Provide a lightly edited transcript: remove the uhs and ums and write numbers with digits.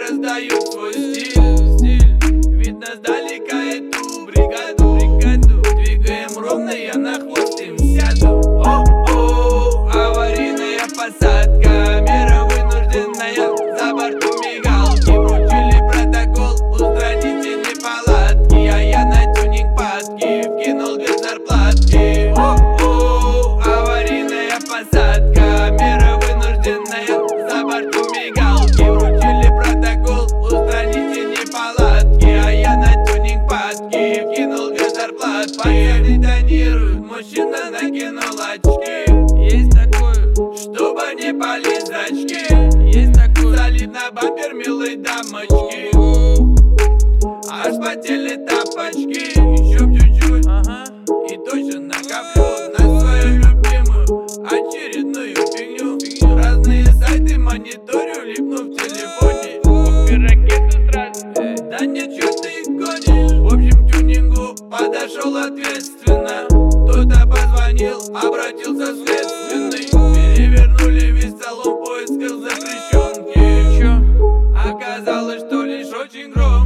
раздают свой стиль. Видно сдалека эту бригаду. Двигаем ровно, я на хвост им сяду. О-о, аварийная посадка, мера вынужденная, за бортом мигалки. Вручили протокол, устраните неполадки, а я на тюнинг падки вкинул без зарплатки. О-о, аварийная посадка, мера вынужденная, за бортом мигалки. Вручили протокол, устраните неполадки, а я на тюнинг падки вкинул без зарплатки. Пацаны тонируют, мужчина накинул очки. Есть такое, Чтобы не палить зрачки, есть такое. залит на бампер милой дамочки. Аж потели тапочки. Еще б чуть-чуть, Ага. и точно накоплю на свою любимую очередную фигню. Разные сайты мониторю, липну в телефоне. Купи ракету сразу. Да нет, чё ты гонишь? В общем, к тюнингу подошел ответственно. Кто-то позвонил, обратился следственный. Перевернули весь салон в поисках запрещенки. Чё? Оказалось, что лишь очень громко